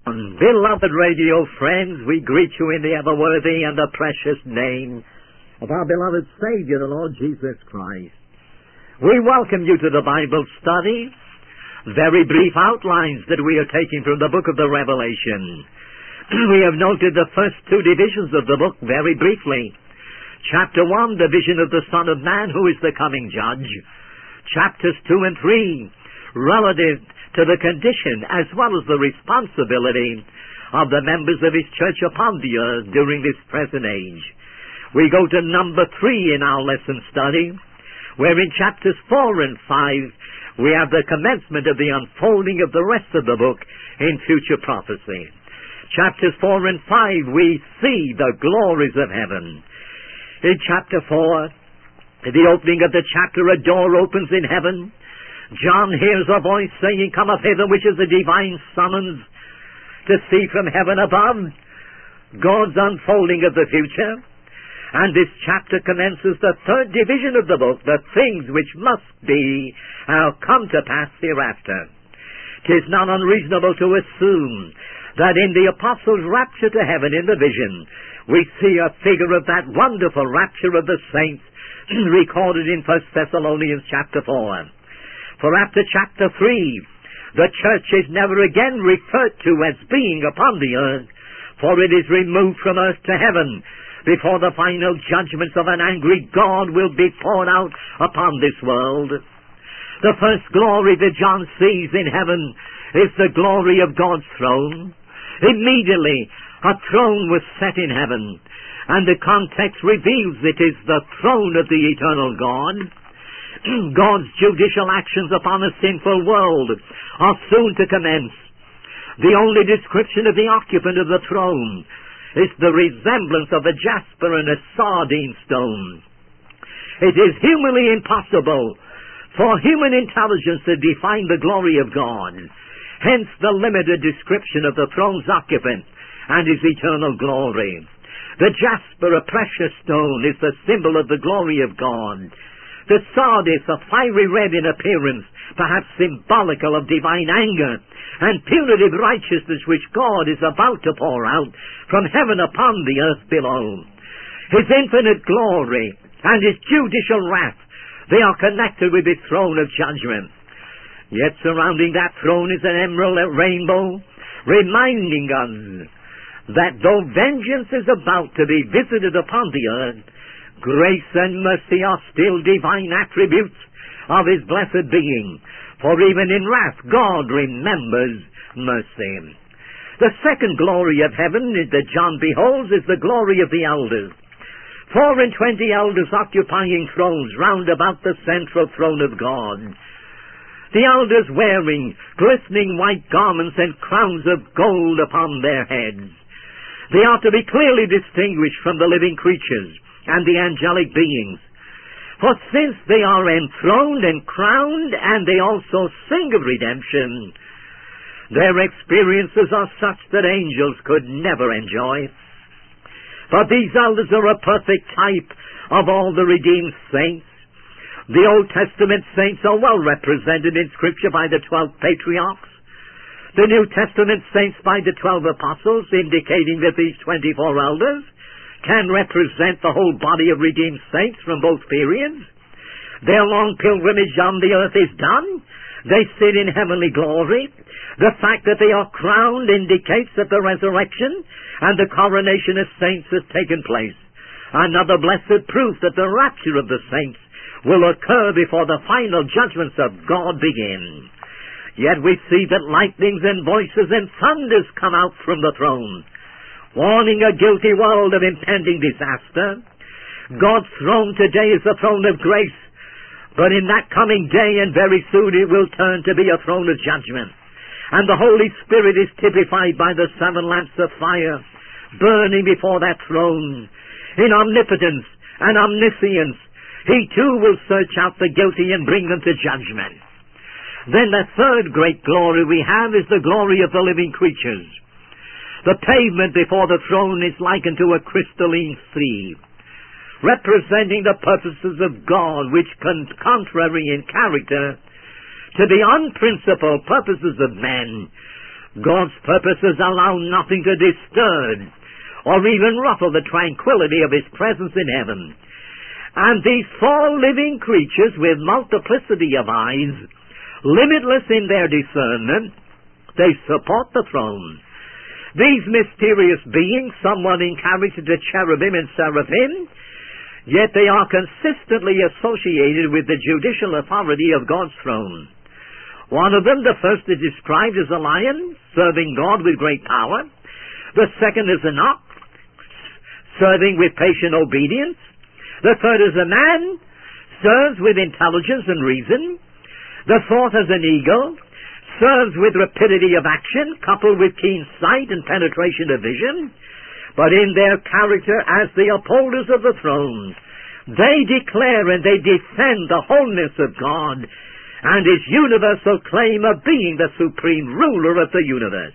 Beloved radio friends, we greet you in the ever-worthy and the precious name of our beloved Savior, the Lord Jesus Christ. We welcome you to the Bible study, very brief outlines that we are taking from the book of the Revelation. We have noted the first two divisions of the book very briefly. Chapter 1, the vision of the Son of Man, who is the coming judge. Chapters 2 and 3, relative to the condition as well as the responsibility of the members of His church upon the earth during this present age. We go to number 3 in our lesson study, where in chapters 4 and 5 we have the commencement of the unfolding of the rest of the book in future prophecy. Chapters 4 and 5 we see the glories of heaven. In chapter 4, at the opening of the chapter, a door opens in heaven. John hears a voice saying, "Come up hither," which is a divine summons to see from heaven above God's unfolding of the future. And this chapter commences the third division of the book, the things which must be come to pass hereafter. 'Tis not unreasonable to assume that in the apostles' rapture to heaven in the vision, we see a figure of that wonderful rapture of the saints recorded in 1 Thessalonians chapter 4. For after chapter 3, the church is never again referred to as being upon the earth, for it is removed from earth to heaven before the final judgments of an angry God will be poured out upon this world. The first glory that John sees in heaven is the glory of God's throne. Immediately, a throne was set in heaven, and the context reveals it is the throne of the eternal God. God's judicial actions upon a sinful world are soon to commence. The only description of the occupant of the throne is the resemblance of a jasper and a sardine stone. It is humanly impossible for human intelligence to define the glory of God. Hence the limited description of the throne's occupant and his eternal glory. The jasper, a precious stone, is the symbol of the glory of God. The sardis, a fiery red in appearance, perhaps symbolical of divine anger and punitive righteousness which God is about to pour out from heaven upon the earth below. His infinite glory and His judicial wrath, they are connected with His throne of judgment. Yet surrounding that throne is an emerald rainbow, reminding us that though vengeance is about to be visited upon the earth, grace and mercy are still divine attributes of His blessed being. For even in wrath, God remembers mercy. The second glory of heaven that John beholds is the glory of the elders. 24 elders occupying thrones round about the central throne of God. The elders wearing glistening white garments and crowns of gold upon their heads. They are to be clearly distinguished from the living creatures and the angelic beings. For since they are enthroned and crowned, and they also sing of redemption, their experiences are such that angels could never enjoy. But these elders are a perfect type of all the redeemed saints. The Old Testament saints are well represented in Scripture by the 12 patriarchs. The New Testament saints by the 12 apostles, indicating that these 24 elders can represent the whole body of redeemed saints from both periods. Their long pilgrimage on the earth is done. They sit in heavenly glory. The fact that they are crowned indicates that the resurrection and the coronation of saints has taken place. Another blessed proof that the rapture of the saints will occur before the final judgments of God begin. Yet we see that lightnings and voices and thunders come out from the throne, warning a guilty world of impending disaster. God's throne today is the throne of grace, but in that coming day and very soon it will turn to be a throne of judgment. And the Holy Spirit is typified by the 7 lamps of fire burning before that throne. In omnipotence and omniscience, He too will search out the guilty and bring them to judgment. Then the third great glory we have is the glory of the living creatures. The pavement before the throne is likened to a crystalline sea, representing the purposes of God, which contrary in character to the unprincipled purposes of men, God's purposes allow nothing to disturb or even ruffle the tranquility of His presence in heaven. And these four living creatures with multiplicity of eyes, limitless in their discernment, they support the throne. These mysterious beings, somewhat in character to cherubim and seraphim, yet they are consistently associated with the judicial authority of God's throne. One of them, the first, is described as a lion, serving God with great power. The second is an ox, serving with patient obedience. The third is a man, serves with intelligence and reason. The fourth is an eagle, serves with rapidity of action, coupled with keen sight and penetration of vision. But in their character as the upholders of the throne, they declare and they defend the wholeness of God and His universal claim of being the supreme ruler of the universe.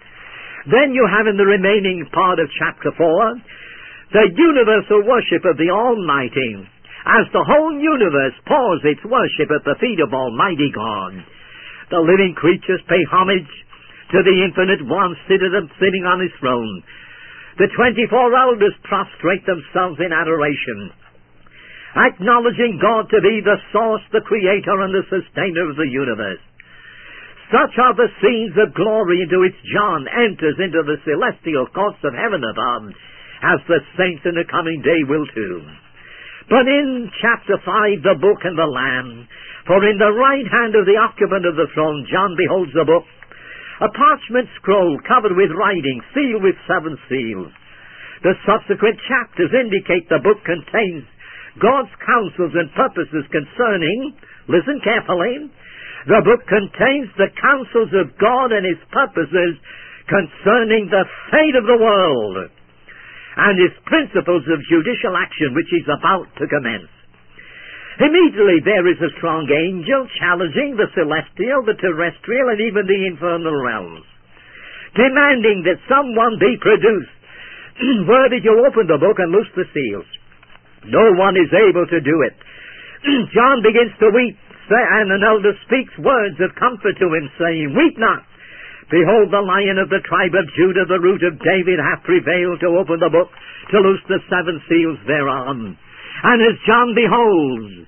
Then you have in the remaining part of chapter 4, the universal worship of the Almighty, as the whole universe pours its worship at the feet of Almighty God. The living creatures pay homage to the Infinite One sitting on His throne. The 24 elders prostrate themselves in adoration, acknowledging God to be the source, the creator, and the sustainer of the universe. Such are the scenes of glory into which John enters into the celestial courts of heaven above, as the saints in the coming day will too. But in chapter 5, the book and the Lamb, for in the right hand of the occupant of the throne, John beholds a book, a parchment scroll covered with writing, sealed with 7 seals. The subsequent chapters indicate the book contains God's counsels and purposes concerning, listen carefully, the book contains the counsels of God and His purposes concerning the fate of the world and His principles of judicial action which He's about to commence. Immediately there is a strong angel challenging the celestial, the terrestrial, and even the infernal realms, demanding that someone be produced worthy to open the book and loose the seals. No one is able to do it. John begins to weep, and an elder speaks words of comfort to him, saying, "Weep not. Behold, the Lion of the tribe of Judah, the root of David, hath prevailed to open the book, to loose the 7 seals thereon." And as John beholds,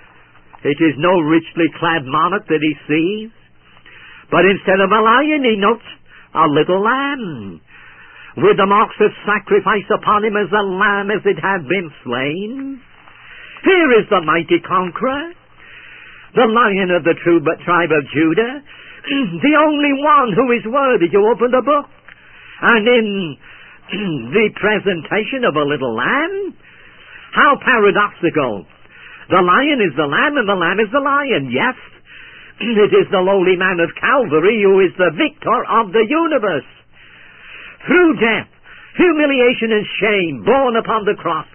it is no richly clad monarch that he sees, but instead of a lion he notes a little lamb, with the marks of sacrifice upon him as a lamb as it had been slain. Here is the mighty conqueror, the Lion of the true tribe of Judah, the only one who is worthy to open the book. And in the presentation of a little lamb, how paradoxical. The lion is the lamb and the lamb is the lion. Yes, it is the lowly man of Calvary who is the victor of the universe. Through death, humiliation and shame borne upon the cross,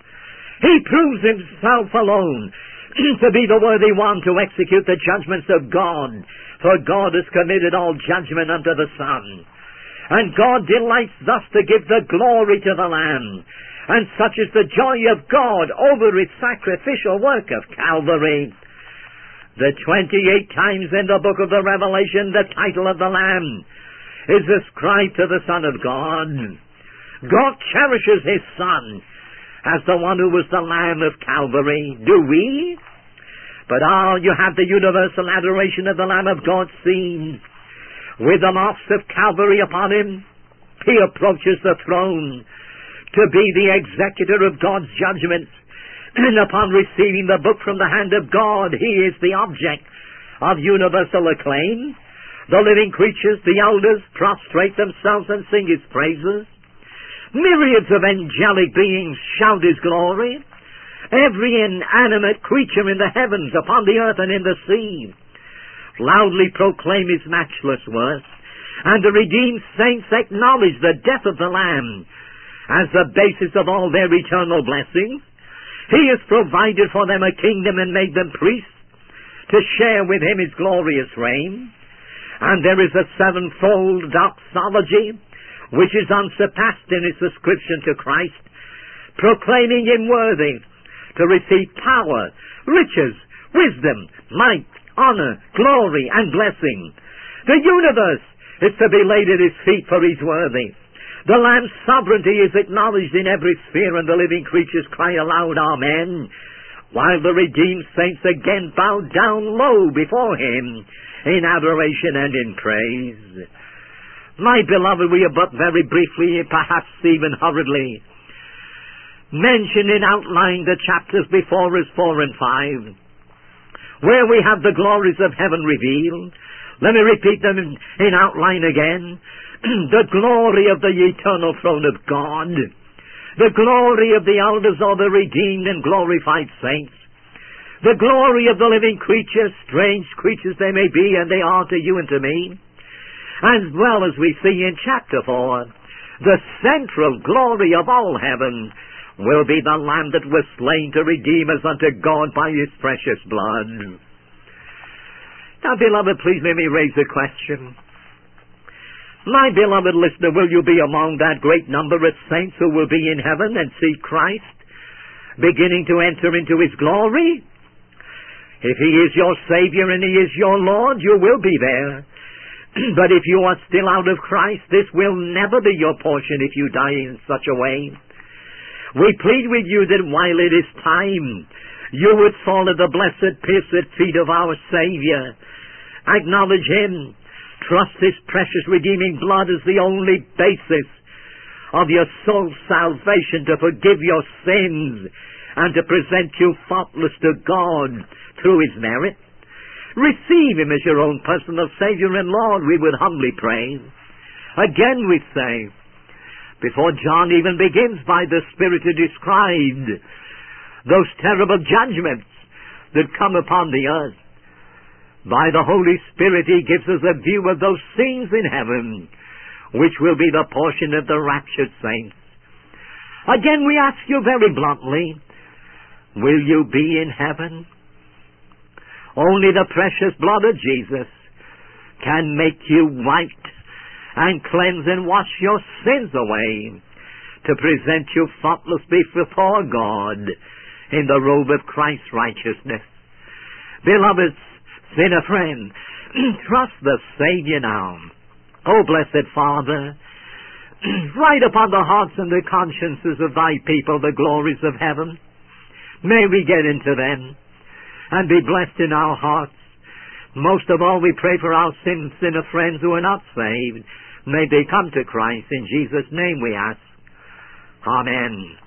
He proves Himself alone to be the worthy one to execute the judgments of God. For God has committed all judgment unto the Son. And God delights thus to give the glory to the Lamb. And such is the joy of God over His sacrificial work of Calvary. The 28 times in the book of the Revelation, the title of the Lamb is ascribed to the Son of God. God cherishes His Son as the one who was the Lamb of Calvary. Do we? But you have the universal adoration of the Lamb of God seen. With the marks of Calvary upon Him, He approaches the throne to be the executor of God's judgments. And upon receiving the book from the hand of God, He is the object of universal acclaim. The living creatures, the elders, prostrate themselves and sing His praises. Myriads of angelic beings shout His glory. Every inanimate creature in the heavens, upon the earth, and in the sea loudly proclaim His matchless worth. And the redeemed saints acknowledge the death of the Lamb as the basis of all their eternal blessings. He has provided for them a kingdom and made them priests to share with Him His glorious reign. And there is a 7-fold doxology which is unsurpassed in its ascription to Christ, proclaiming Him worthy to receive power, riches, wisdom, might, honor, glory, and blessing. The universe is to be laid at his feet, for he's worthy. The Lamb's sovereignty is acknowledged in every sphere, and the living creatures cry aloud, Amen, while the redeemed saints again bow down low before him in adoration and in praise. My beloved, we have but very briefly, perhaps even hurriedly, mentioned in outline the chapters before us, 4 and 5, where we have the glories of heaven revealed. Let me repeat them in outline again. The glory of the eternal throne of God, the glory of the elders or the redeemed and glorified saints, the glory of the living creatures, strange creatures they may be, and they are to you and to me, as well as we see in chapter 4, the central glory of all heaven will be the Lamb that was slain to redeem us unto God by his precious blood. Now, beloved, please let me raise a question. My beloved listener, will you be among that great number of saints who will be in heaven and see Christ beginning to enter into his glory? If he is your Savior and he is your Lord, you will be there. But if you are still out of Christ, this will never be your portion if you die in such a way. We plead with you that while it is time, you would fall at the blessed, pierced feet of our Savior. Acknowledge him. Trust his precious redeeming blood as the only basis of your soul's salvation to forgive your sins and to present you faultless to God through his merit. Receive him as your own personal Savior and Lord, we would humbly pray. Again we say, before John even begins by the Spirit to describe those terrible judgments that come upon the earth, by the Holy Spirit he gives us a view of those scenes in heaven, which will be the portion of the raptured saints. Again we ask you very bluntly, will you be in heaven? Only the precious blood of Jesus can make you white and cleanse and wash your sins away, to present you faultless before God in the robe of Christ's righteousness. Beloved sinner friend, trust the Savior now. Oh, blessed Father, write upon the hearts and the consciences of thy people the glories of heaven. May we get into them and be blessed in our hearts. Most of all, we pray for our sinner friends who are not saved. May they come to Christ. In Jesus' name we ask. Amen.